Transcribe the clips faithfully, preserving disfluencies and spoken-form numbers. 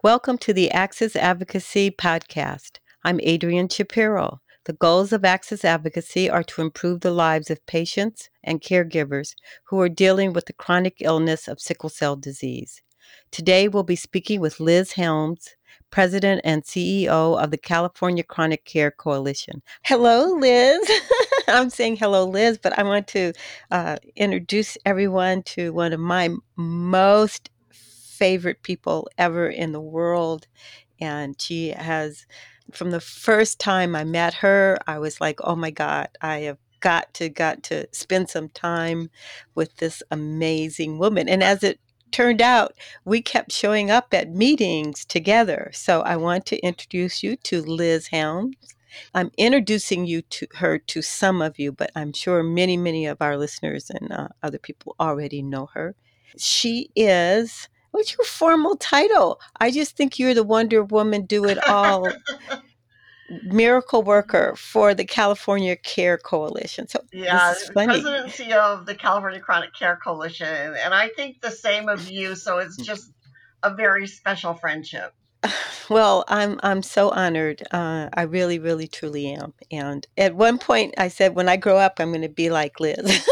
Welcome to the Access Advocacy Podcast. I'm Adrienne Shapiro. The goals of Access Advocacy are to improve the lives of patients and caregivers who are dealing with the chronic illness of sickle cell disease. Today, we'll be speaking with Liz Helms, President and C E O of the California Chronic Care Coalition. Hello, Liz. I'm saying hello, Liz, but I want to uh, introduce everyone to one of my most favorite people ever in the world. And she has, from the first time I met her, I was like, oh my God, I have got to, got to spend some time with this amazing woman. And as it turned out, we kept showing up at meetings together. So I want to introduce you to Liz Helms. I'm introducing you to her to some of you, but I'm sure many, many of our listeners and uh, other people already know her. She is, what's your formal title? I just think you're the Wonder Woman do it all miracle worker for the California Care Coalition. So this Yeah, is funny. President and C E O of the California Chronic Care Coalition, and I think the same of you. So it's just a very special friendship. Well, I'm I'm so honored. Uh, I really, really, truly am. And at one point, I said, when I grow up, I'm going to be like Liz.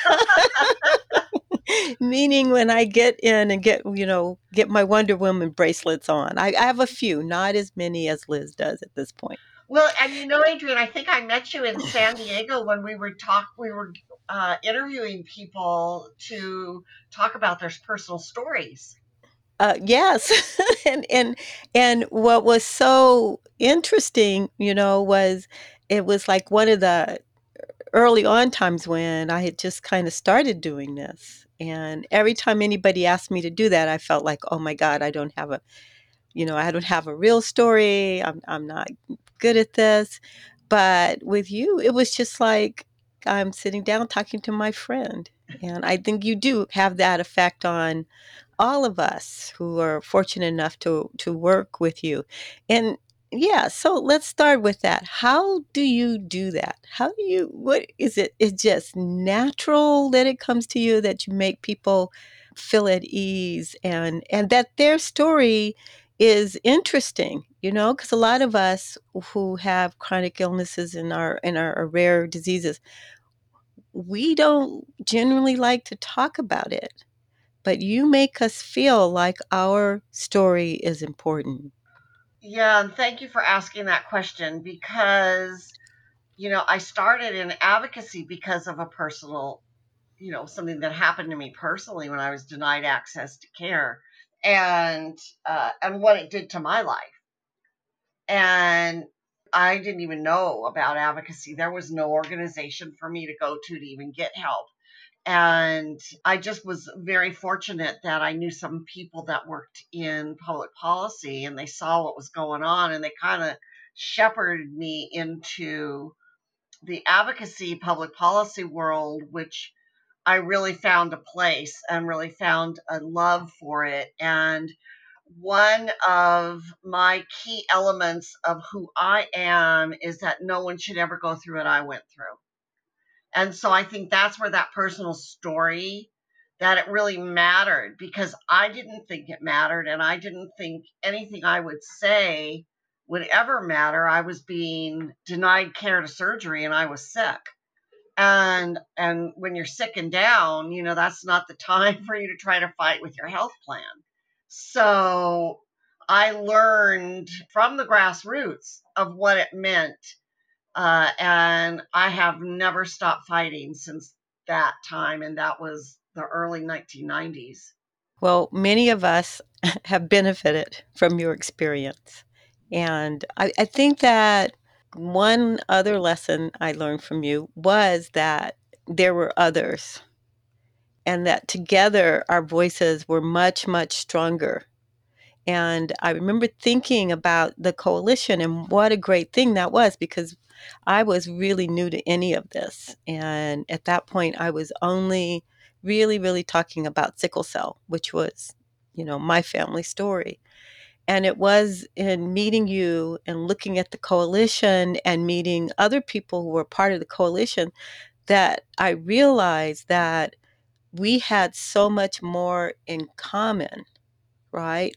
Meaning, when I get in and get you know get my Wonder Woman bracelets on, I, I have a few, not as many as Liz does at this point. Well, and you know, Adrian, I think I met you in San Diego when we were talk we were uh, interviewing people to talk about their personal stories. Uh, yes, and and and what was so interesting, you know, was it was like one of the early on times when I had just kind of started doing this, and every time anybody asked me to do that, I felt like, oh my God, I don't have a, you know, I don't have a real story. I'm I'm not good at this. But with you, it was just like I'm sitting down talking to my friend, and I think you do have that effect on all of us who are fortunate enough to to work with you. And yeah, so let's start with that. How do you do that? How do you, what is it? It's just natural that it comes to you, that you make people feel at ease, and and that their story is interesting, you know, because a lot of us who have chronic illnesses in our in our, our rare diseases, we don't generally like to talk about it, but you make us feel like our story is important. Yeah, and thank you for asking that question because you know I started in advocacy because of a personal, you know, something that happened to me personally when I was denied access to care, and uh, and what it did to my life. And I didn't even know about advocacy. There was no organization for me to go to to even get help. And I just was very fortunate that I knew some people that worked in public policy and they saw what was going on and they kind of shepherded me into the advocacy public policy world, which I really found a place and really found a love for it. And one of my key elements of who I am is that no one should ever go through what I went through. And so I think that's where that personal story, that it really mattered because I didn't think it mattered and I didn't think anything I would say would ever matter. I was being denied care to surgery and I was sick. And and when you're sick and down, you know, that's not the time for you to try to fight with your health plan. So I learned from the grassroots of what it meant, uh, and I have never stopped fighting since that time, and that was the early nineteen nineties. Well, many of us have benefited from your experience. And I, I think that one other lesson I learned from you was that there were others, and that together our voices were much, much stronger. And I remember thinking about the coalition and what a great thing that was, because I was really new to any of this. And at that point, I was only really, really talking about sickle cell, which was, you know, my family story. And it was in meeting you and looking at the coalition and meeting other people who were part of the coalition that I realized that we had so much more in common, right? That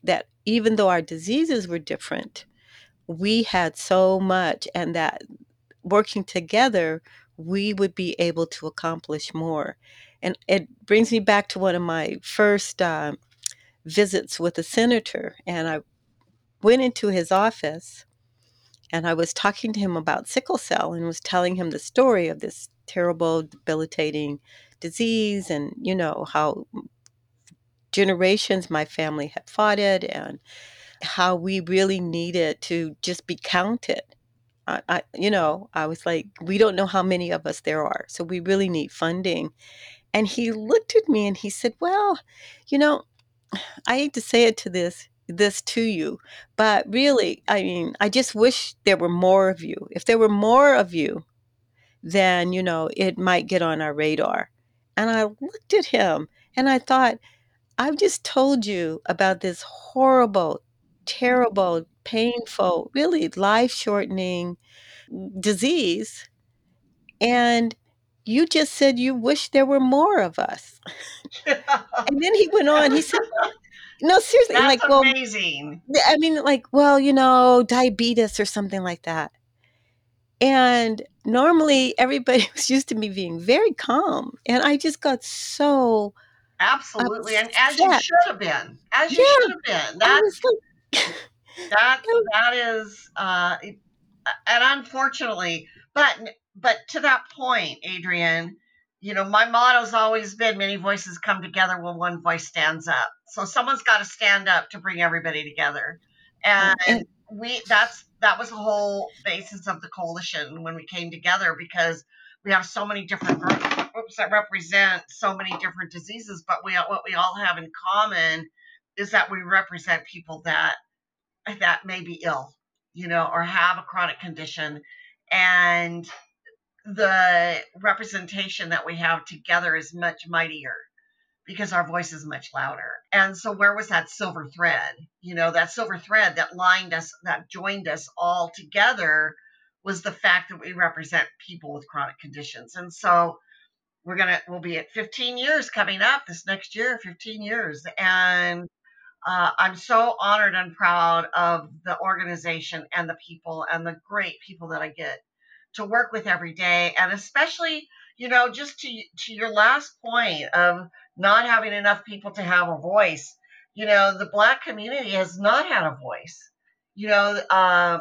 even though our diseases were different, we had so much, and that working together, we would be able to accomplish more. And it brings me back to one of my first uh, visits with a senator. And I went into his office and I was talking to him about sickle cell and was telling him the story of this terrible, debilitating disease, and, you know, how generations my family had fought it, and how we really needed to just be counted. I, I, you know, I was like, we don't know how many of us there are, so we really need funding. And he looked at me and he said, well, you know, I hate to say it to this this to you, but really, I mean, I just wish there were more of you. If there were more of you, then, you know, it might get on our radar. And I looked at him and I thought, I've just told you about this horrible, terrible, painful, really life-shortening disease, and you just said you wish there were more of us. And then he went on, he said, no, seriously, That's like, well, amazing. I mean, like, well, you know, diabetes or something like that. And normally everybody was used to me being very calm, and I just got so Absolutely, and as you upset. should have been, as you Yeah, should have been. I That's was like, that that is, uh, and unfortunately, but but to that point, Adrian, you know, my motto's always been many voices come together when one voice stands up. So someone's got to stand up to bring everybody together. uh, And and we that's that was the whole basis of the coalition when we came together, because we have so many different groups that represent so many different diseases, but we what we all have in common is that we represent people that that may be ill, you know, or have a chronic condition. And the representation that we have together is much mightier because our voice is much louder. And so, where was that silver thread? You know, that silver thread that lined us, that joined us all together, was the fact that we represent people with chronic conditions. And so, we're gonna we'll be at fifteen years coming up this next year, fifteen years, and uh, I'm so honored and proud of the organization and the people and the great people that I get to work with every day. And especially, you know, just to, to your last point of not having enough people to have a voice, you know, the Black community has not had a voice. You know, uh,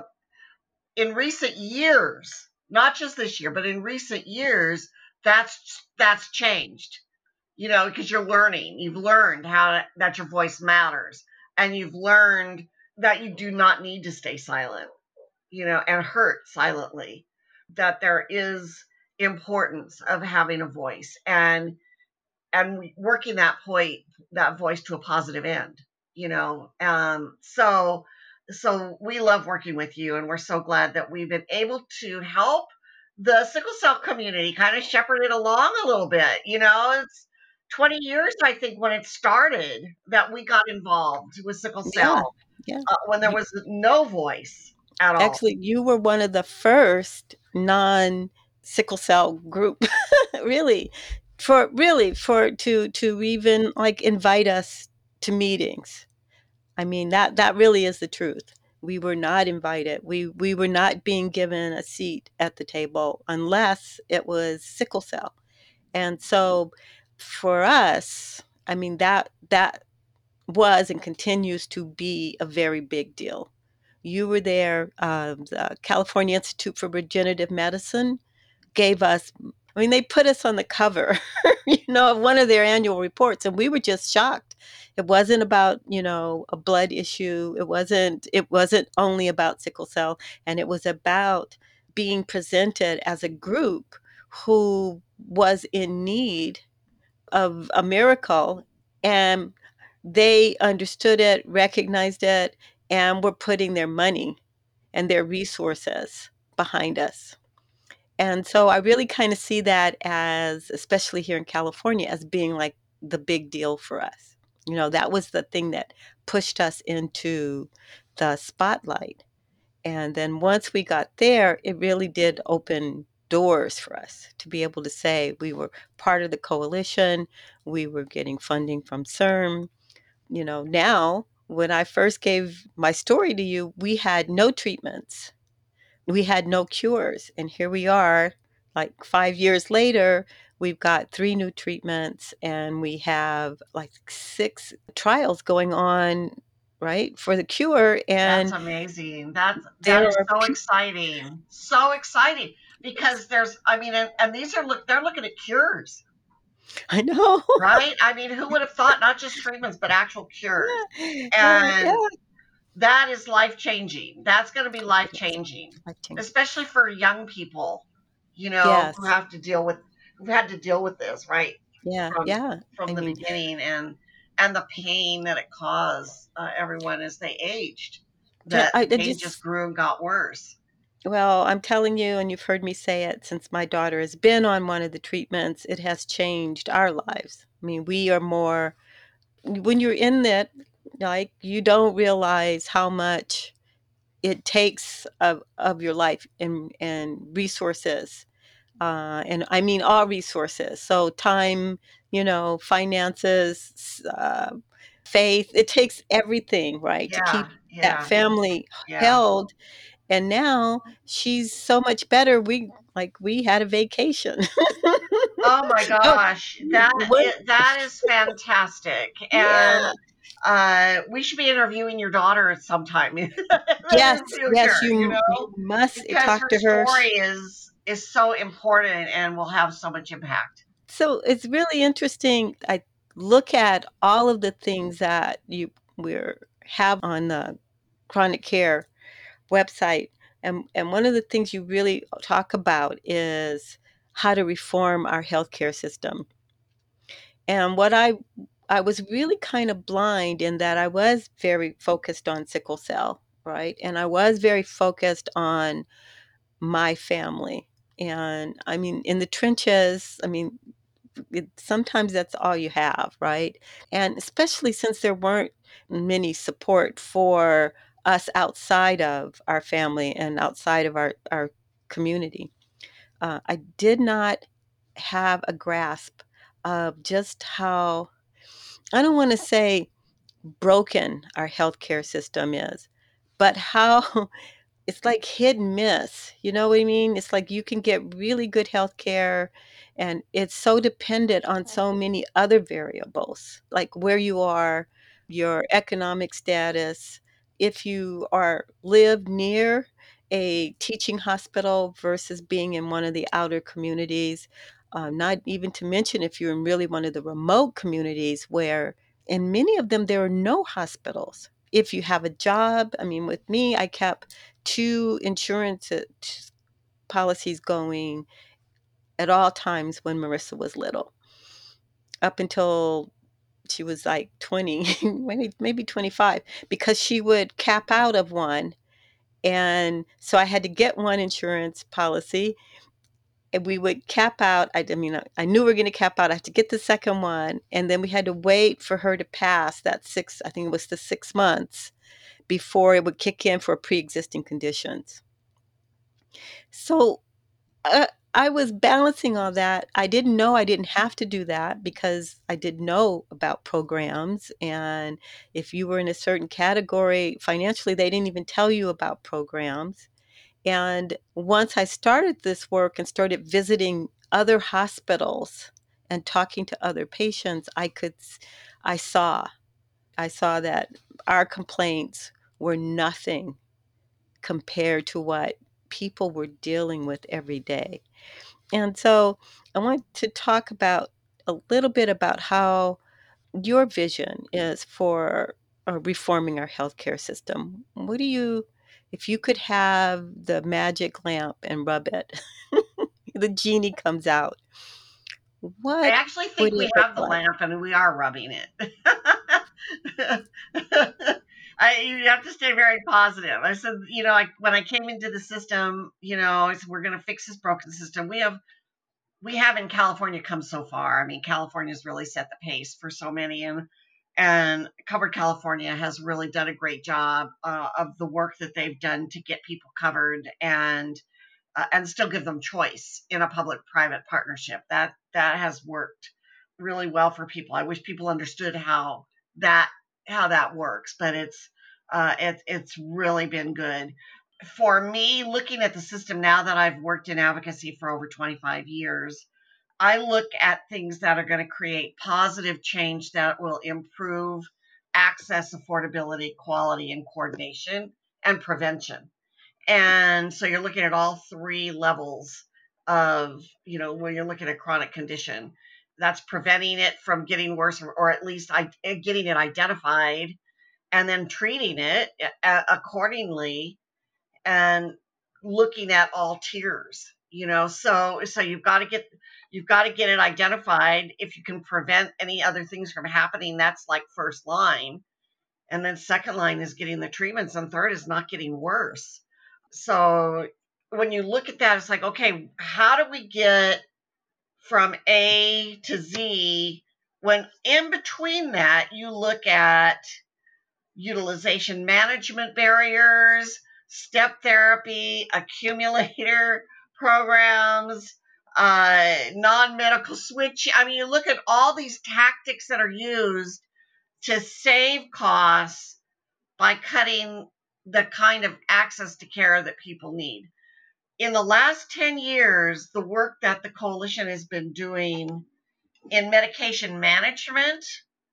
in recent years, not just this year, but in recent years, that's that's changed, you know, because you're learning. You've learned how that your voice matters, and you've learned that you do not need to stay silent, you know, and hurt silently. That there is importance of having a voice, and and working that point, that voice to a positive end, you know. Um, so so we love working with you, and we're so glad that we've been able to help the sickle cell community kind of shepherd it along a little bit. You know, it's twenty years, I think, when it started that we got involved with sickle yeah, cell, yeah. uh, when there You, was no voice at all. actually, you were one of the first non sickle cell group, really, for really for to to even like invite us to meetings. I mean, that that really is the truth. We were not invited. We we were not being given a seat at the table unless it was sickle cell. And so for us, I mean, that that was and continues to be a very big deal. You were there. Uh, the California Institute for Regenerative Medicine gave us, I mean, they put us on the cover, you know, of one of their annual reports, and we were just shocked. It wasn't about, you know, a blood issue. It wasn't, it wasn't only about sickle cell, and it was about being presented as a group who was in need of a miracle, and they understood it, recognized it, and were putting their money and their resources behind us. And so I really kind of see that as, especially here in California, as being like the big deal for us. You know, that was the thing that pushed us into the spotlight. And then once we got there, it really did open doors for us to be able to say we were part of the coalition, we were getting funding from C I R M. You know, now when I first gave my story to you, we had no treatments. We had no cures. And here we are, like five years later, we've got three new treatments and we have like six trials going on, right, for the cure. That's And amazing. That's that there is are so people, exciting. So exciting because there's I mean and, and these are look they're looking at cures, I know. right? I mean, who would have thought not just treatments but actual cures? Yeah, yeah, And yeah. that is life changing. That's going to be life It is changing, life changing. especially for young people, you know, who Yes. have to deal with who've had to deal with this, right? Yeah, From yeah. from I the mean, beginning and and the pain that it caused uh, everyone as they aged. yeah, That I, the I pain just just grew and got worse. well, I'm telling you, and you've heard me say it since my daughter has been on one of the treatments, it has changed our lives. I mean, we are more, when you're in it, like, you don't realize how much it takes of, of your life and, and resources. Uh, and I mean, all resources. So, time, you know, finances, uh, faith, it takes everything, right, to Yeah, keep that yeah, family yeah. held. And now she's so much better. We like we had a vacation. Oh my Oh, gosh, that what? i- that is fantastic, Yeah. and uh, we should be interviewing your daughter at some time in Yes, the yes, future. You you you know, must because talk her to her. story is is so important and will have so much impact. So it's really interesting. I look at all of the things that you we're have on the chronic care website, and and one of the things you really talk about is how to reform our healthcare system. And what I I was really kind of blind in that I was very focused on sickle cell, right? And I was very focused on my family. And I mean, in the trenches, I mean, it, sometimes that's all you have, right? And especially since there weren't many support for us outside of our family and outside of our, our community. Uh, I did not have a grasp of just how, I don't want to say broken our healthcare system is, but how it's like hit and miss. You know what I mean? It's like you can get really good health care, and it's so dependent on so many other variables, like where you are, your economic status, if you are live near a teaching hospital versus being in one of the outer communities. Uh, not even to mention if you're in really one of the remote communities where in many of them there are no hospitals. If you have a job, I mean, with me, I kept two insurance uh, t- policies going at all times when Marissa was little, up until she was like twenty, maybe maybe twenty-five, because she would cap out of one. And so I had to get one insurance policy and we would cap out. I, I mean, I, I knew we were going to cap out. I had to get the second one. And then we had to wait for her to pass that six, I think it was the six months before it would kick in for pre-existing conditions. So uh, I was balancing all that. I didn't know I didn't have to do that because I didn't know about programs. And if you were in a certain category financially, they didn't even tell you about programs. And once I started this work and started visiting other hospitals and talking to other patients, I could, I saw, I saw that our complaints were nothing compared to what people were dealing with every day. And so I want to talk about a little bit about how your vision is for uh, reforming our healthcare system. What do you, if you could have the magic lamp and rub it, the genie comes out, I what actually would think we it look have the like? lamp and we are rubbing it. I, you have to stay very positive. I said, you know, I, when I came into the system, you know, I said, we're going to fix this broken system. We have we have in California come so far. I mean, California's really set the pace for so many, and and Covered California has really done a great job uh, of the work that they've done to get people covered and uh, and still give them choice in a public-private partnership. That that has worked really well for people. I wish people understood how that how that works, but it's uh, it's it's really been good for me. Looking at the system now that I've worked in advocacy for over twenty-five years, I look at things that are going to create positive change that will improve access, affordability, quality, and coordination and prevention. And so you're looking at all three levels of, you know, when you're looking at chronic condition, that's preventing it from getting worse, or, or at least I, getting it identified and then treating it uh, accordingly, and looking at all tiers, you know. So so you've got to get you've got to get it identified. If you can prevent any other things from happening, that's like first line. And then second line is getting the treatments, and third is not getting worse. So when you look at that, it's like, okay, how do we get from A to Z, when in between that you look at utilization management barriers, step therapy, accumulator programs, uh, non medical switch. I mean, you look at all these tactics that are used to save costs by cutting the kind of access to care that people need. In the last ten years, the work that the coalition has been doing in medication management,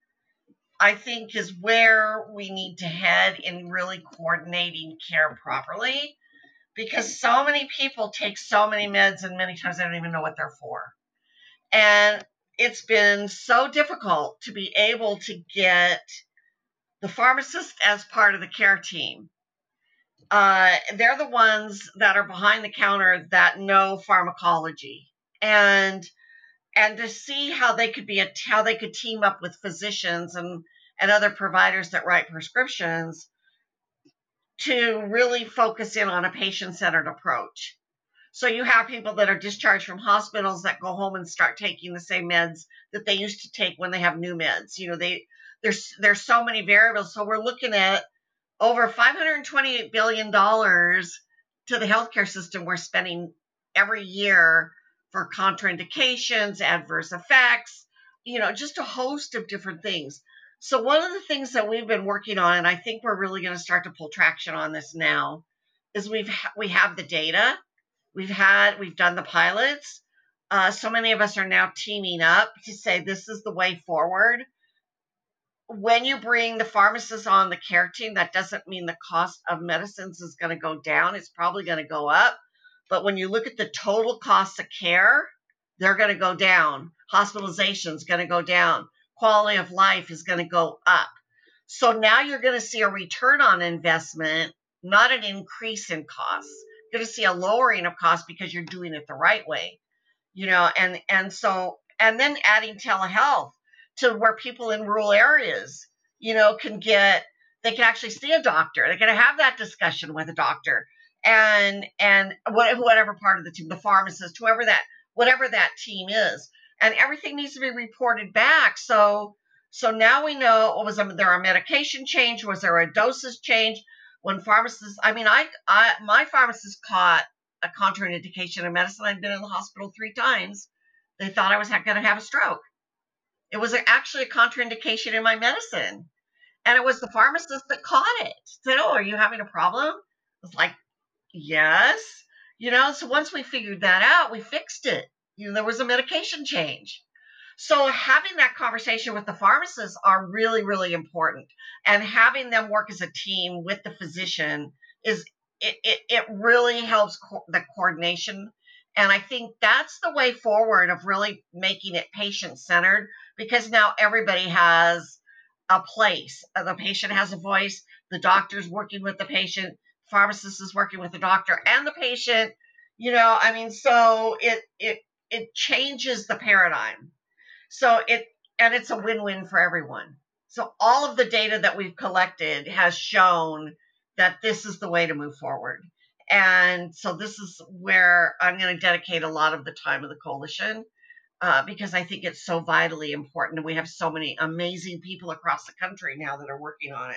I think, is where we need to head in really coordinating care properly, because so many people take so many meds and many times they don't even know what they're for. And it's been so difficult to be able to get the pharmacist as part of the care team. Uh, they're the ones that are behind the counter that know pharmacology, and and to see how they could be a, how they could team up with physicians and and other providers that write prescriptions to really focus in on a patient-centered approach. So you have people that are discharged from hospitals that go home and start taking the same meds that they used to take when they have new meds. You know, they there's there's so many variables. So we're looking at over five hundred twenty-eight billion dollars to the healthcare system we're spending every year for contraindications, adverse effects, you know, just a host of different things. So one of the things that we've been working on, and I think we're really going to start to pull traction on this now, is we've we have the data, we've had we've done the pilots. Uh, so many of us are now teaming up to say this is the way forward. When you bring the pharmacist on the care team, that doesn't mean the cost of medicines is going to go down. It's probably going to go up. But when you look at the total cost of care, they're going to go down. Hospitalization is going to go down. Quality of life is going to go up. So now you're going to see a return on investment, not an increase in costs. You're going to see a lowering of costs because you're doing it the right way, you know, and, and so, and then adding telehealth to where people in rural areas, you know, can get, they can actually see a doctor. They're going to have that discussion with a doctor, and, and whatever part of the team, the pharmacist, whoever that, whatever that team is, and everything needs to be reported back. So, so now we know, was there a medication change? Was there a dosage change? When pharmacists, I mean, I, I my pharmacist caught a contraindication in medicine. I'd been in the hospital three times. They thought I was going to have a stroke. It was actually a contraindication in my medicine. And it was the pharmacist that caught it. Said, "Oh, are you having a problem?" I was like, "Yes." You know, so once we figured that out, we fixed it. You know, there was a medication change. So having that conversation with the pharmacists are really, really important. And having them work as a team with the physician is, it, it, it really helps co- the coordination. And I think that's the way forward of really making it patient-centered, because now everybody has a place. The patient has a voice, the doctor's working with the patient, pharmacist is working with the doctor and the patient. You know, I mean, so it it it changes the paradigm. So it, and it's a win-win for everyone. So all of the data that we've collected has shown that this is the way to move forward. And so this is where I'm going to dedicate a lot of the time of the coalition, uh, because I think it's so vitally important. And we have so many amazing people across the country now that are working on it.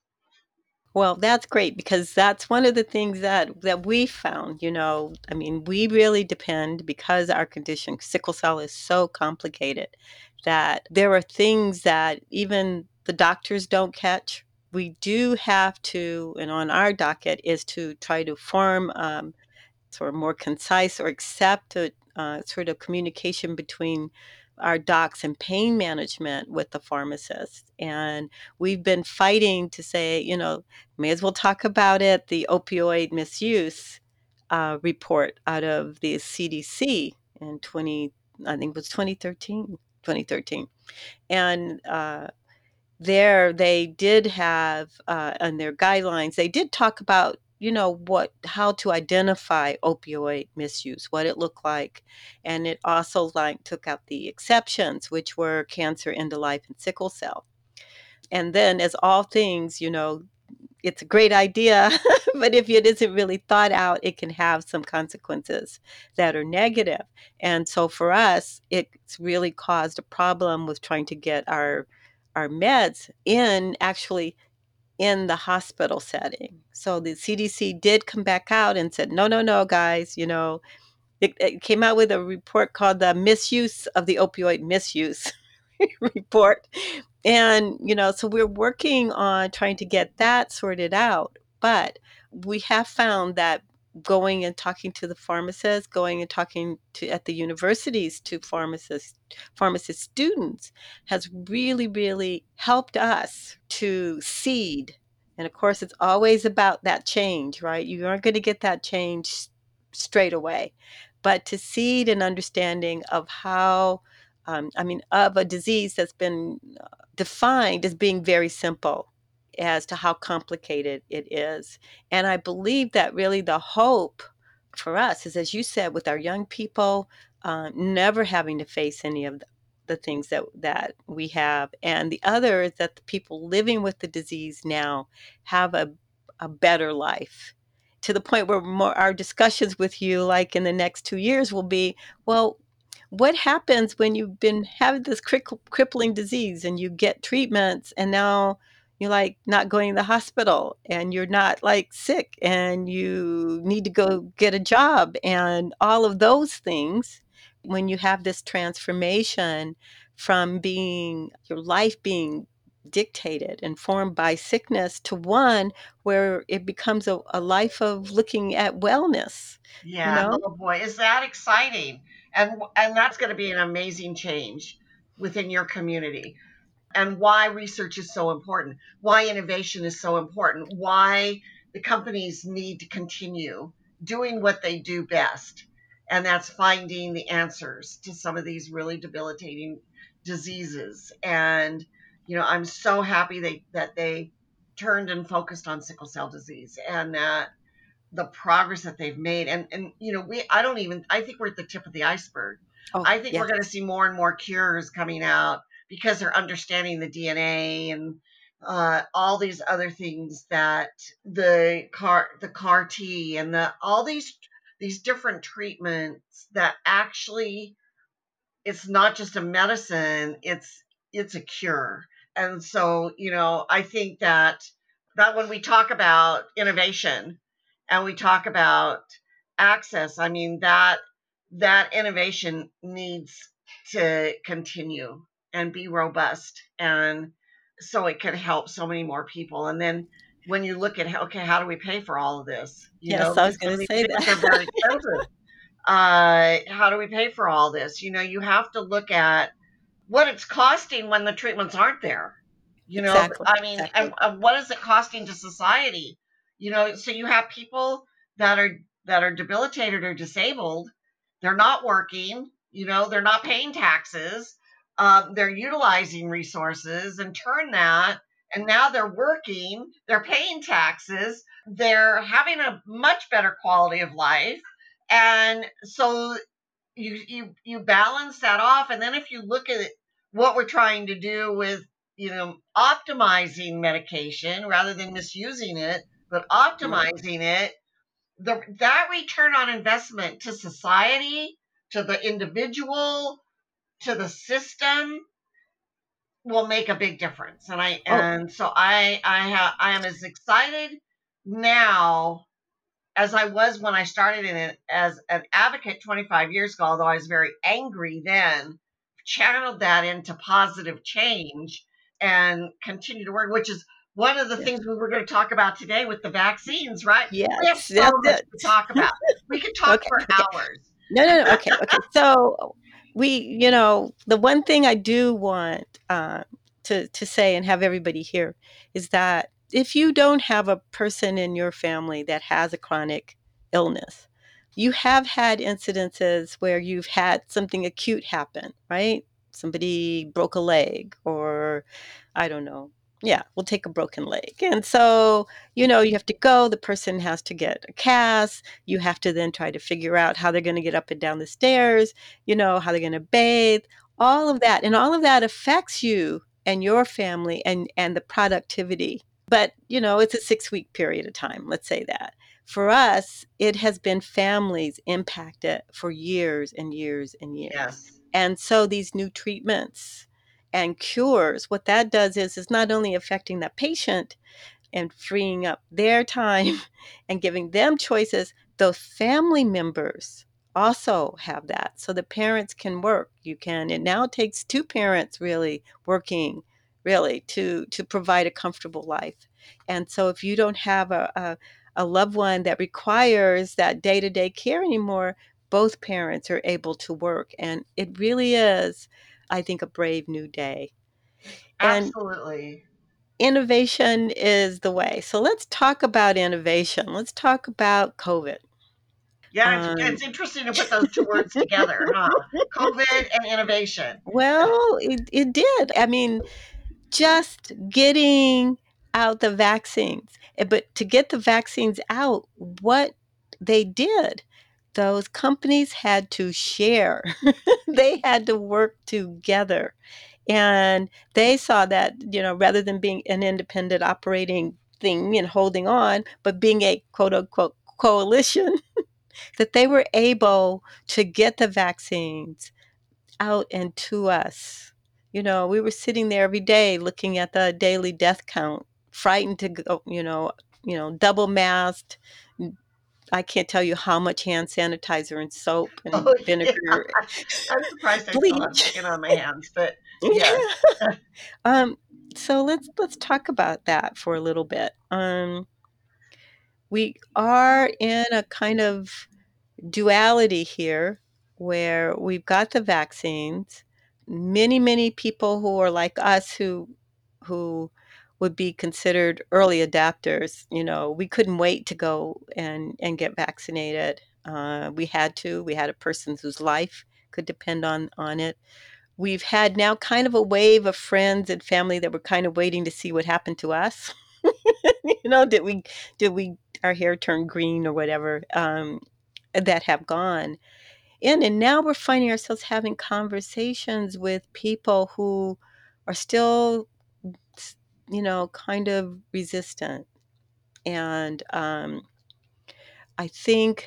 Well, that's great, because that's one of the things that that we found, you know. I mean, we really depend, because our condition, sickle cell, is so complicated, that there are things that even the doctors don't catch. We do have to, and on our docket is to try to form um, sort of more concise or accept a uh, sort of communication between our docs and pain management with the pharmacists. And we've been fighting to say, you know, may as well talk about it. The opioid misuse uh, report out of the C D C in twenty, I think it was twenty thirteen, twenty thirteen. And uh, there they did have uh, in their guidelines, they did talk about, you know, what how to identify opioid misuse, what it looked like. And it also like took out the exceptions, which were cancer, end of life, and sickle cell. And then, as all things, you know, it's a great idea, but if it isn't really thought out, it can have some consequences that are negative. And so for us, it's really caused a problem with trying to get our our meds in actually in the hospital setting. So the C D C did come back out and said, no, no, no, guys, you know, it, it came out with a report called the Misuse of the Opioid Misuse report. And, you know, so we're working on trying to get that sorted out. But we have found that going and talking to the pharmacists, going and talking to at the universities to pharmacists, pharmacist students has really, really helped us to seed. And of course, it's always about that change, right? You aren't going to get that change straight away, but to seed an understanding of how um, I mean, of a disease that's been uh, defined as being very simple as to how complicated it is. And I believe that really the hope for us is, as you said, with our young people, uh, never having to face any of the, the things that, that we have. And the other is that the people living with the disease now have a, a better life, to the point where more our discussions with you, like in the next two years, will be, well, what happens when you've been having this crick- crippling disease and you get treatments and now you're like not going to the hospital and you're not like sick and you need to go get a job and all of those things, when you have this transformation from being your life being dictated and formed by sickness to one where it becomes a, a life of looking at wellness, you Yeah, know? oh boy, is that exciting. And and that's going to be an amazing change within your community. And why research is so important, why innovation is so important, why the companies need to continue doing what they do best. And that's finding the answers to some of these really debilitating diseases. And, you know, I'm so happy they, that they turned and focused on sickle cell disease and that the progress that they've made. And, and, you know, we, I don't even, I think we're at the tip of the iceberg. Oh, I think we're yes. going to see more and more cures coming out because they're understanding the D N A and uh, all these other things that the car, the CAR T and the, all these, these different treatments that actually it's not just a medicine, it's it's a cure. And so, you know, I think that that when we talk about innovation and we talk about access, I mean that that innovation needs to continue and be robust and so it can help so many more people. And then when you look at okay, how do we pay for all of this? You know, Yes, I was because some gonna of these say treatments are that. very expensive. Uh, how do we pay for all this? You know, you have to look at what it's costing when the treatments aren't there. You know, Exactly, I mean, and, exactly. and what is it costing to society? You know, so you have people that are that are debilitated or disabled. They're not working. You know, they're not paying taxes. Um, they're utilizing resources and turn that, and now they're working. They're paying taxes. They're having a much better quality of life, and so you you you balance that off. And then if you look at what we're trying to do with, you know, optimizing medication rather than misusing it, but Right. optimizing it, the that return on investment to society, to the individual, to the system will make a big difference. And I Oh, and so i i have I am as excited now as I was when I started in it as an advocate twenty-five years ago, although I was very angry then, channeled that into positive change. and continue to work, which is one of the Yeah. things we were going to talk about today with the vaccines, right? We have Yes, so that's much it. to talk about. We could talk Okay, for okay. hours. No, no, no. Okay, okay. So we, you know, the one thing I do want uh, to to say and have everybody hear is that if you don't have a person in your family that has a chronic illness, you have had incidences where you've had something acute happen, right? Somebody broke a leg, or I don't know. Yeah, we'll take a broken leg. And so, you know, you have to go, the person has to get a cast, you have to then try to figure out how they're going to get up and down the stairs, you know, how they're going to bathe, all of that. And all of that affects you and your family and and the productivity. But, you know, it's a six-week period of time, let's say that. For us, it has been families impacted for years and years and years. Yes. And so these new treatments and cures, what that does is is not only affecting the patient, and freeing up their time and giving them choices, those family members also have that. So the parents can work. You can, it now takes two parents really working really to to provide a comfortable life. And so if you don't have a, a, a loved one that requires that day-to-day care anymore, both parents are able to work. And it really is, I think, a brave new day. And Absolutely. innovation is the way. So let's talk about innovation. Let's talk about COVID. Yeah, it's, Um, it's interesting to put those two words together, huh? COVID and innovation. well, it, it did. I mean, just getting out the vaccines. Eh, But to get the vaccines out, what they did, those companies had to share, they had to work together. And they saw that, you know, rather than being an independent operating thing and holding on, but being a quote unquote coalition, that they were able to get the vaccines out and to us. You know, we were sitting there every day looking at the daily death count, frightened to go, you know, you know, double masked. I can't tell you how much hand sanitizer and soap Oh, and yeah. vinegar, I'm surprised I still have bleach. skin on my hands, but yes. um, so let's let's talk about that for a little bit. Um, we are in a kind of duality here where we've got the vaccines. Many, many people who are like us who who would be considered early adapters, you know, we couldn't wait to go and, and get vaccinated. Uh, we had to. We had a person whose life could depend on on it. We've had now kind of a wave of friends and family that were kind of waiting to see what happened to us. You know, did we did we our hair turn green or whatever, um, that have gone in, and now we're finding ourselves having conversations with people who are still, you know, kind of resistant. And um, I think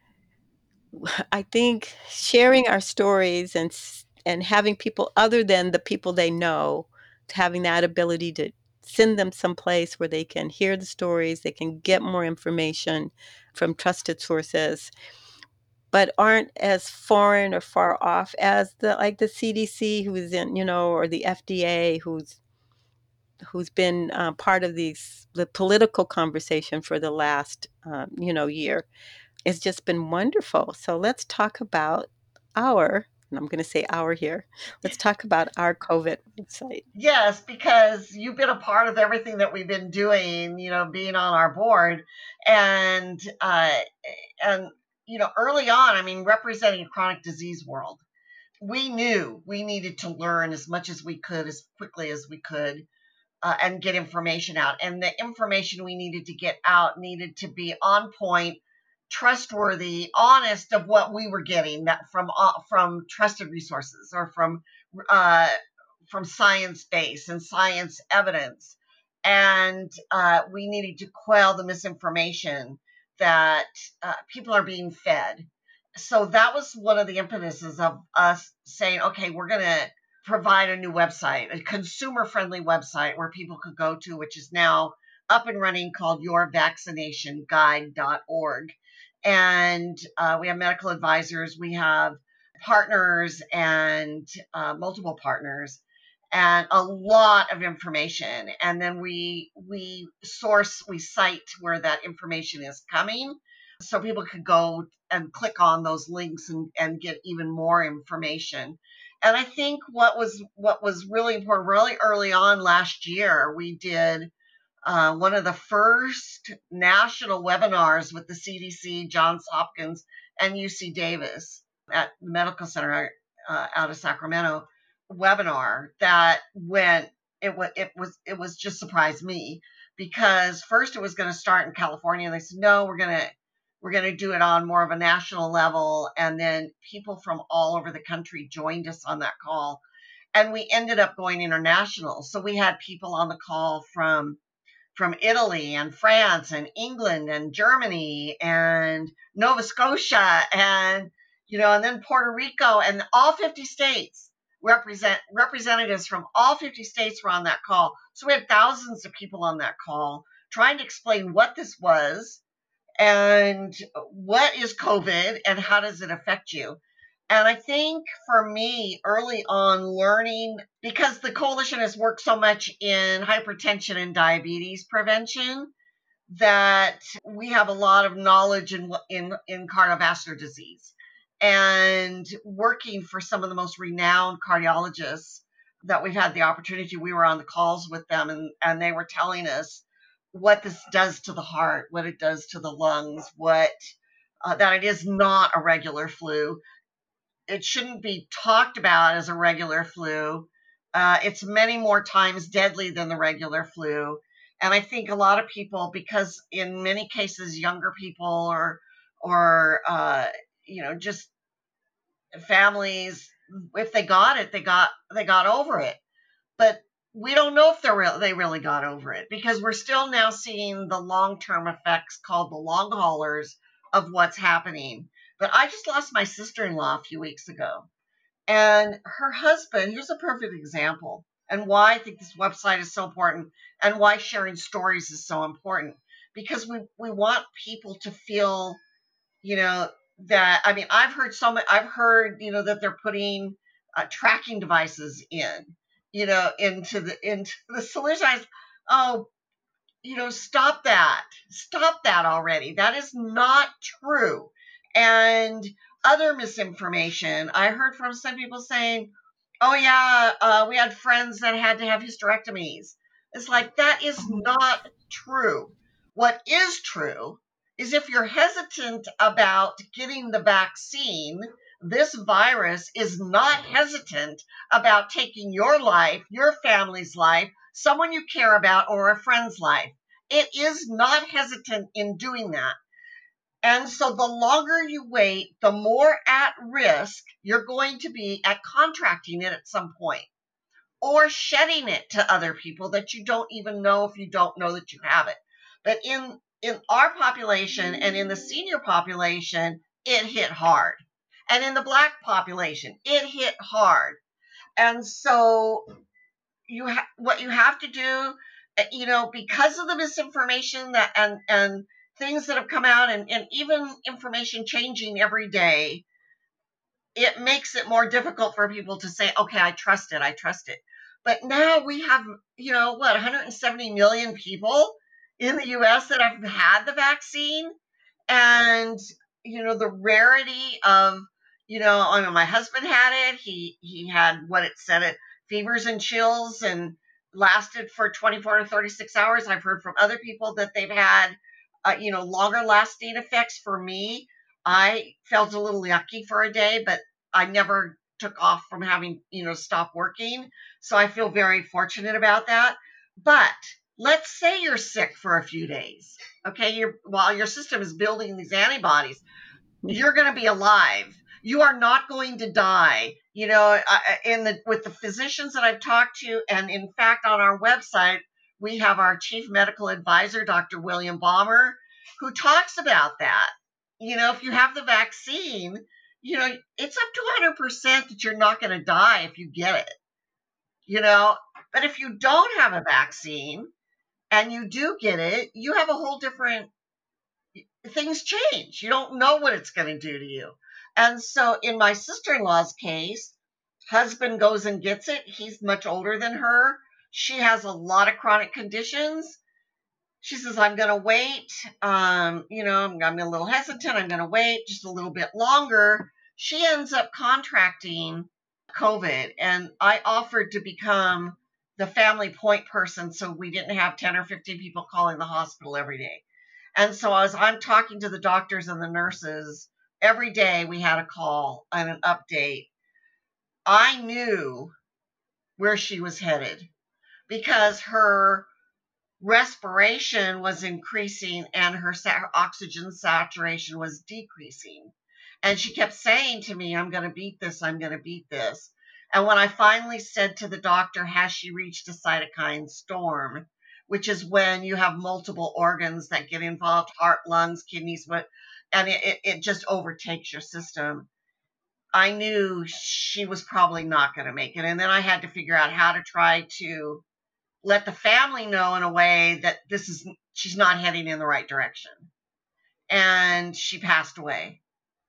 I think sharing our stories and s- and having people other than the people they know, having that ability to send them someplace where they can hear the stories, they can get more information from trusted sources, but aren't as foreign or far off as the like the C D C, who's in, you know, or the F D A, who's who's been uh, part of these the political conversation for the last um, you know year. It's just been wonderful. So let's talk about our, and I'm going to say our here. Let's talk about our COVID website. Yes, because you've been a part of everything that we've been doing, you know, being on our board. And, uh, and, you know, early on, I mean, representing a chronic disease world, we knew we needed to learn as much as we could, as quickly as we could, uh, and get information out. And the information we needed to get out needed to be on point, trustworthy, honest of what we were getting that from uh, from trusted resources or from uh, from science base and science evidence. And uh, we needed to quell the misinformation that uh, people are being fed. So that was one of the impetuses of us saying, okay, we're going to provide a new website, a consumer friendly website where people could go to, which is now up and running, called your vaccination guide dot org. And uh, we have medical advisors, we have partners and uh, multiple partners. and a lot of information. And then we we source, we cite where that information is coming, so people could go and click on those links and, and get even more information. And I think what was what was really important, really early on last year, we did uh, one of the first national webinars with the C D C, Johns Hopkins, and U C Davis at the medical center uh, out of Sacramento webinar that went, it was it was it was just surprised me, because first it was going to start in California, and they said no, we're going to we're going to do it on more of a national level. And then people from all over the country joined us on that call, and we ended up going international. So we had people on the call from from Italy and France and England and Germany and Nova Scotia and, you know, and then Puerto Rico, and all fifty states. Represent representatives from all fifty states were on that call. So we had thousands of people on that call trying to explain what this was and what is COVID and how does it affect you. And I think for me, early on learning, because the coalition has worked so much in hypertension and diabetes prevention, that we have a lot of knowledge in, in, in cardiovascular disease. And working for some of the most renowned cardiologists that we've had the opportunity, we were on the calls with them, and, and they were telling us what this does to the heart, what it does to the lungs, what uh, that it is not a regular flu. It shouldn't be talked about as a regular flu. Uh, it's many more times deadly than the regular flu. And I think a lot of people, because in many cases, younger people or, or uh, you know, just families, if they got it, they got they got over it. But we don't know if they're real, they really got over it, because we're still now seeing the long-term effects, called the long haulers, of what's happening. But I just lost my sister-in-law a few weeks ago, and her husband, here's a perfect example, and why I think this website is so important, and why sharing stories is so important. Because we, we want people to feel, you know, that, I mean, I've heard so much, I've heard, you know, that they're putting uh, tracking devices in, you know, into the, into the solution. I, oh, you know, stop that, stop that already. That is not true. And other misinformation, I heard from some people saying, oh yeah, uh, we had friends that had to have hysterectomies. It's like, that is not true. What is true is, if you're hesitant about getting the vaccine, this virus is not hesitant about taking your life, your family's life, someone you care about, or a friend's life. It is not hesitant in doing that. And so the longer you wait, the more at risk you're going to be at contracting it at some point, or shedding it to other people that you don't even know, if you don't know that you have it. But in, in our population and in the senior population, it hit hard. And in the Black population, it hit hard. And so you ha- what you have to do, you know, because of the misinformation that and and things that have come out, and, and even information changing every day, it makes it more difficult for people to say, okay, I trust it, I trust it. But now we have, you know, what, one hundred seventy million people in the U S that have had the vaccine. And, you know, the rarity of, you know, I mean, my husband had it. He, he had what it said, it fevers and chills, and lasted for twenty-four to thirty-six hours. I've heard from other people that they've had, uh, you know, longer lasting effects. For me, I felt a little yucky for a day, but I never took off from having, you know, stopped working. So I feel very fortunate about that. But let's say you're sick for a few days. Okay, you're, while your system is building these antibodies, you're going to be alive. You are not going to die. You know, in the with the physicians that I've talked to, and in fact, on our website, we have our chief medical advisor, Doctor William Balmer, who talks about that. You know, if you have the vaccine, you know, it's up to one hundred percent that you're not going to die if you get it. You know, but if you don't have a vaccine and you do get it, you have a whole different, things change. You don't know what it's going to do to you. And so in my sister-in-law's case, Husband goes and gets it. He's much older than her. She has a lot of chronic conditions. She says, I'm going to wait. Um, you know, I'm, I'm a little hesitant. I'm going to wait just a little bit longer. She ends up contracting COVID, and I offered to become the family point person so we didn't have ten or fifteen people calling the hospital every day. And so as I'm talking to the doctors and the nurses, every day we had a call and an update. I knew where she was headed because her respiration was increasing and her sa- oxygen saturation was decreasing. And she kept saying to me, I'm going to beat this, I'm going to beat this. And when I finally said to the doctor, has she reached a cytokine storm, which is when you have multiple organs that get involved, heart, lungs, kidneys, what, and it, it, it just overtakes your system. I knew she was probably not going to make it. And then I had to figure out how to try to let the family know in a way that this is she's not heading in the right direction. And she passed away,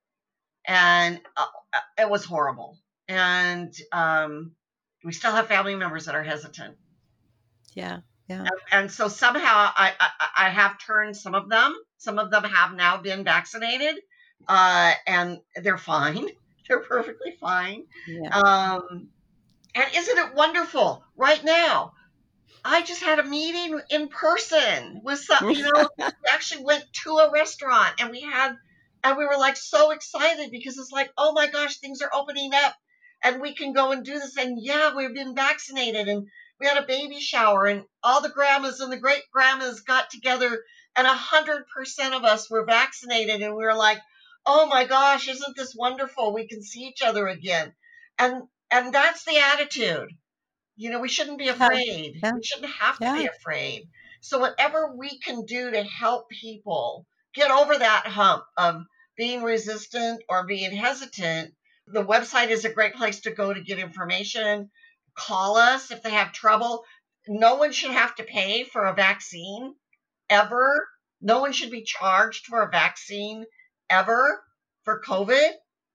and uh, it was horrible. And um, we still have family members that are hesitant. Yeah, yeah. And, and so somehow I, I I have turned some of them. Some of them have now been vaccinated, uh, and they're fine. They're perfectly fine. Yeah. Um, and isn't it wonderful right now? I just had a meeting in person with some, you know, we actually went to a restaurant and we had, and we were like so excited because it's like, oh my gosh, things are opening up and we can go and do this. And yeah, we've been vaccinated and we had a baby shower and all the grandmas and the great grandmas got together and a hundred percent of us were vaccinated. And we were like, oh my gosh, isn't this wonderful? We can see each other again. And, and that's the attitude. You know, we shouldn't be Yeah, afraid. yeah, We shouldn't have to yeah. be afraid. So, whatever we can do to help people get over that hump of being resistant or being hesitant, the website is a great place to go to get information. Call us if they have trouble. No one should have to pay for a vaccine ever. No one should be charged for a vaccine ever for COVID.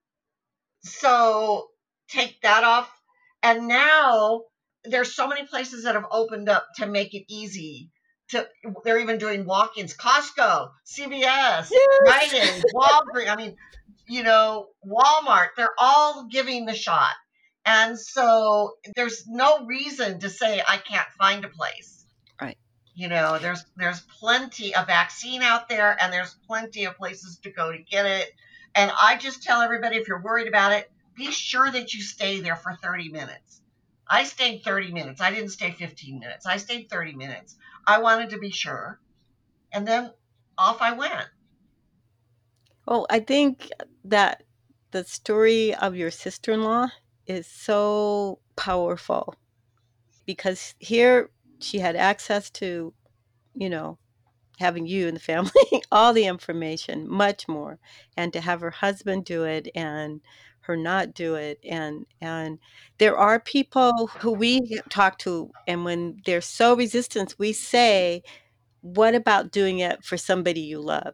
So take that off. And now there's so many places that have opened up to make it easy. To they're even doing walk-ins. Costco, C V S, Yes. Rite-Aid, Walgreens. I mean, you know, Walmart. They're all giving the shot, and so there's no reason to say I can't find a place. Right. You know, there's there's plenty of vaccine out there, and there's plenty of places to go to get it. And I just tell everybody, if you're worried about it, be sure that you stay there for thirty minutes. I stayed thirty minutes. I didn't stay fifteen minutes. I stayed thirty minutes. I wanted to be sure. And then off I went. Well, I think that the story of your sister-in-law is so powerful because here she had access to, you know, having you and the family, all the information, much more, and to have her husband do it and her not do it. And and there are people who we talk to, and when they're so resistant, we say, "What about doing it for somebody you love?"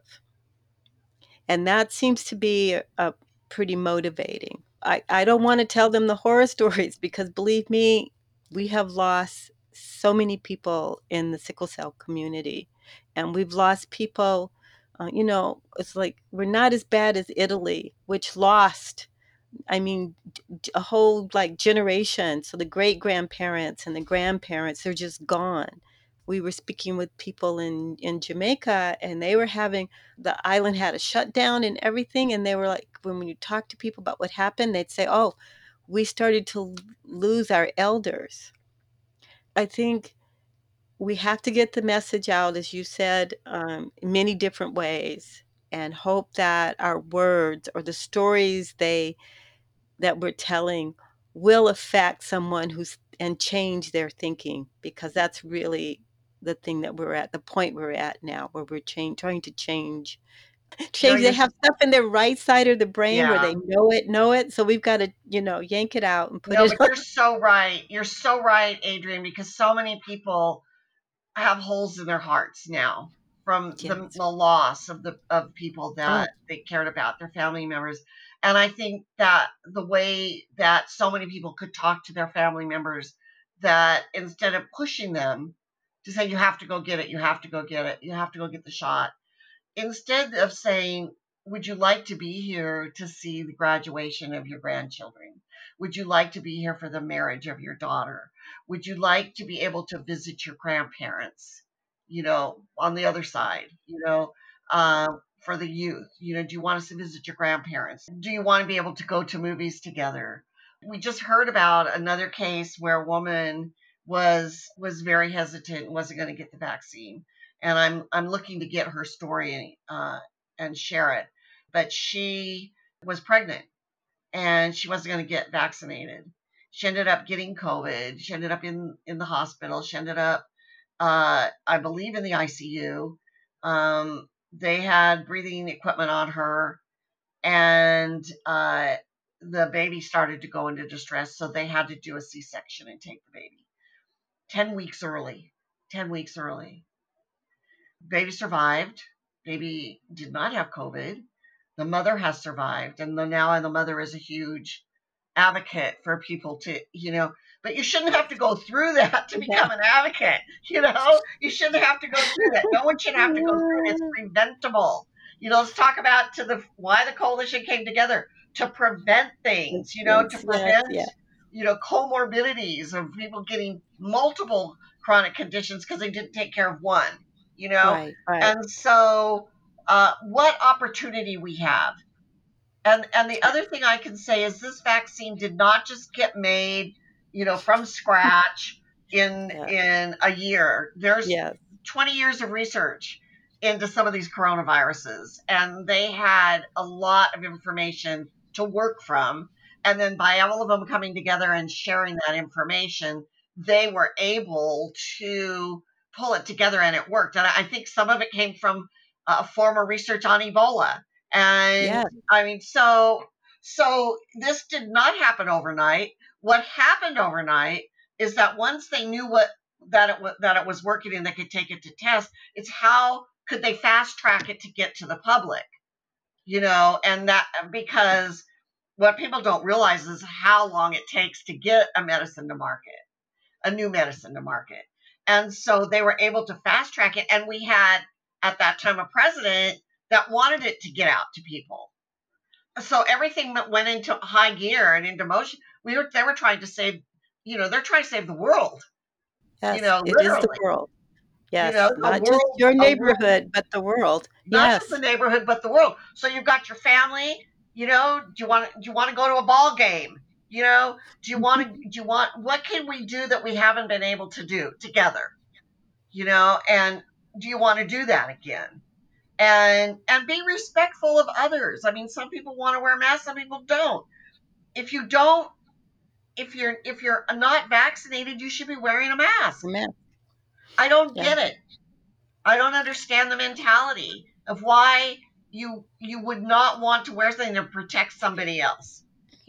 And that seems to be a pretty motivating. I, I don't want to tell them the horror stories because believe me, we have lost so many people in the sickle cell community. And we've lost people, uh, you know, it's like we're not as bad as Italy, which lost, I mean, a whole like generation. So the great grandparents and the grandparents, they're just gone. We were speaking with people in, in Jamaica and they were having, the island had a shutdown and everything. And they were like, when, when you talk to people about what happened, they'd say, oh, we started to lose our elders. I think we have to get the message out, as you said, um, in many different ways and hope that our words or the stories they that we're telling will affect someone who's and change their thinking because that's really the thing that we're at the point we're at now where we're change, trying to change No, change they you're have stuff in their right side of the brain where yeah. they know it know it so we've got to you know yank it out and put No, it but on. you're so right. You're so right, Adrian, because so many people have holes in their hearts now. from the, Yes. the loss of the of people Oh, that they cared about, their family members. And I think that the way that so many people could talk to their family members, that instead of pushing them to say you have to go get it, you have to go get it, you have to go get the shot, instead of saying, would you like to be here to see the graduation of your grandchildren? Would you like to be here for the marriage of your daughter? Would you like to be able to visit your grandparents, you know, on the other side, you know, uh, for the youth? You know, do you want us to visit your grandparents? Do you want to be able to go to movies together? We just heard about another case where a woman was was very hesitant and wasn't going to get the vaccine, and I'm I'm looking to get her story uh, and share it. But she was pregnant and she wasn't going to get vaccinated. She ended up getting COVID. She ended up in in the hospital. She ended up, uh, I believe, in the I C U. Um, they had breathing equipment on her, and uh, the baby started to go into distress, so they had to do a C-section and take the baby ten weeks early. ten weeks early. Baby survived. Baby did not have COVID. The mother has survived, and the, now the mother is a huge advocate for people to, you know, but you shouldn't have to go through that to yeah. become an advocate. You know, you shouldn't have to go through that. No one should have to go through it. It's preventable. You know, let's talk about to the why the coalition came together to prevent things. You know, to Yes, yes, prevent, yeah. you know, comorbidities of people getting multiple chronic conditions because they didn't take care of one. You know, Right, right. and so uh, what opportunity we have. And and the other thing I can say is this vaccine did not just get made, you know, from scratch in Yeah. in a year. There's Yes. twenty years of research into some of these coronaviruses, and they had a lot of information to work from. And then by all of them coming together and sharing that information, they were able to pull it together, and it worked. And I think some of it came from uh, former research on Ebola. And Yeah. I mean, so so this did not happen overnight. What happened overnight is that once they knew what that it was that it was working and they could take it to test, it's how could they fast track it to get to the public, you know, and that because what people don't realize is how long it takes to get a medicine to market, a new medicine to market. And so they were able to fast track it. And we had at that time a president that wanted it to get out to people, so everything that went into high gear and into motion. We were they were trying to save, you know, they're trying to save the world, you Yes, know, it is the literally, world. you know, Yes, a not just world, your a world, neighborhood, but the world. not just the Yes. neighborhood, but the world. So you've got your family, you know, do you want do you want to go to a ball game? You know, do you want to do you want what can we do that we haven't been able to do together? You know, and do you want to do that again? And and be respectful of others. I mean, some people want to wear masks, some people don't. If you don't if you're if you're not vaccinated, you should be wearing a mask. Amen. I don't Yeah. get it. I don't understand the mentality of why you you would not want to wear something to protect somebody else.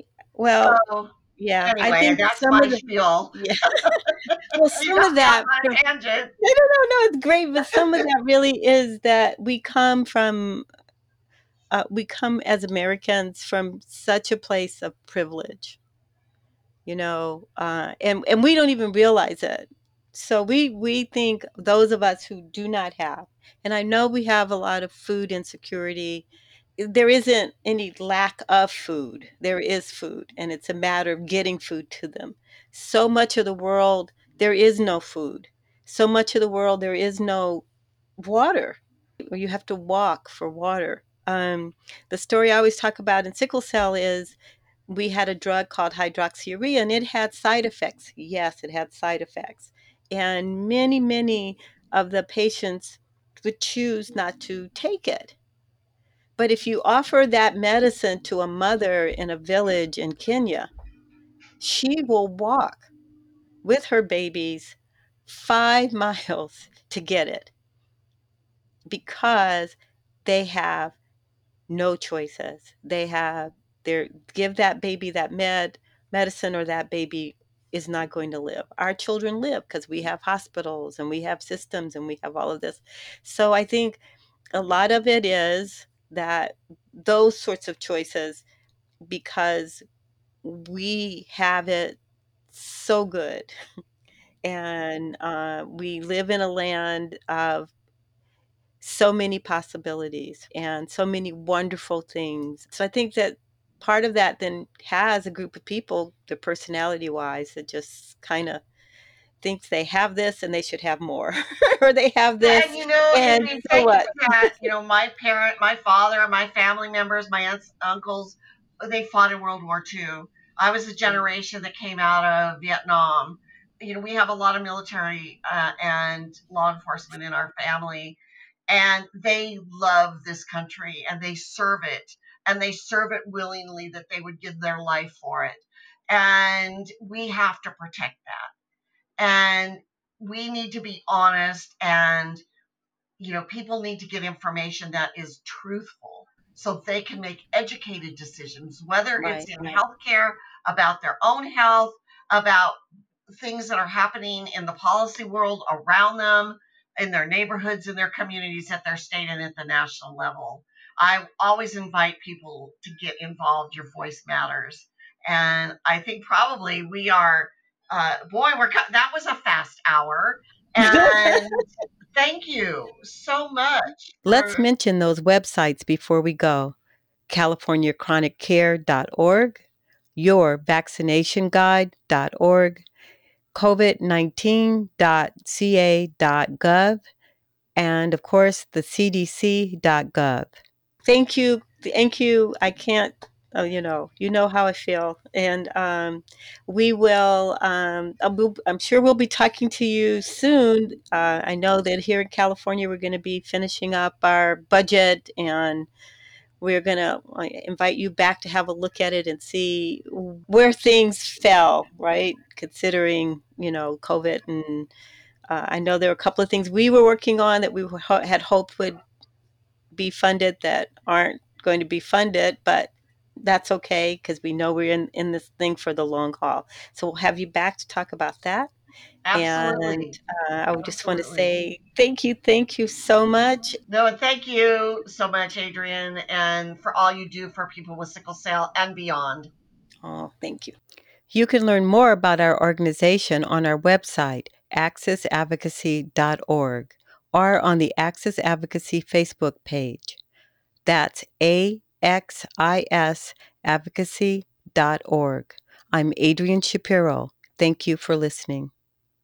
Well, So yeah, I anyway, think that's some my of the spiel. yeah. Well, You some got of me off that on from a tangent. no, no, no, no, it's great, but some of that really is that we come from uh, we come as Americans from such a place of privilege, you know, uh, and and we don't even realize it. So we we think those of us who do not have, and I know we have a lot of food insecurity. There isn't any lack of food. There is food, and it's a matter of getting food to them. So much of the world, there is no food. So much of the world, there is no water. You have to walk for water. Um, the story I always talk about in sickle cell is we had a drug called hydroxyurea and it had side effects. Yes, it had side effects. And many, many of the patients would choose not to take it. But if you offer that medicine to a mother in a village in Kenya, she will walk with her babies five miles to get it because they have no choices. They have their give that baby that med medicine or that baby is not going to live. Our children live because we have hospitals and we have systems and we have all of this. So I think a lot of it is that those sorts of choices, because we have it so good. And uh, we live in a land of so many possibilities and so many wonderful things. So I think that part of that then has a group of people, the personality wise, that just kind of thinks they have this and they should have more, or they have Yeah, this and you know, and Adrian, so thank you what? for that. You know, my parent, my father, my family members, my aunts, uncles, they fought in World War Two. I was a generation that came out of Vietnam. You know, we have a lot of military uh, and law enforcement in our family, and they love this country and they serve it, and they serve it willingly, that they would give their life for it. And we have to protect that. And we need to be honest, and you know, people need to get information that is truthful so they can make educated decisions, whether it's Right, in right. healthcare, about their own health, about things that are happening in the policy world around them, in their neighborhoods, in their communities, at their state and at the national level. I always invite people to get involved. Your voice matters. And I think probably we are, uh, boy, we're, that was a fast hour. And thank you so much Let's for. mention those websites before we go. california chronic care dot org, your vaccination guide dot org, covid nineteen dot c a dot gov, and of course the c d c dot gov. Thank you. Thank you. I can't, oh, you know, you know how I feel. And um, we will, um, uh, we'll, I'm sure we'll be talking to you soon. Uh, I know that here in California, we're going to be finishing up our budget, and we're going to invite you back to have a look at it and see where things fell, right? Considering, you know, COVID. And uh, I know there were a couple of things we were working on that we had hoped would be funded that aren't going to be funded, but that's okay because we know we're in, in this thing for the long haul. So we'll have you back to talk about that. And Absolutely. uh, I would just want to Absolutely. say thank you. Thank you so much. No, and thank you so much, Adrian, and for all you do for people with sickle cell and beyond. Oh, thank you. You can learn more about our organization on our website, axis advocacy dot org, or on the Axis Advocacy Facebook page. That's A X I S advocacy dot org. I'm Adrian Shapiro. Thank you for listening.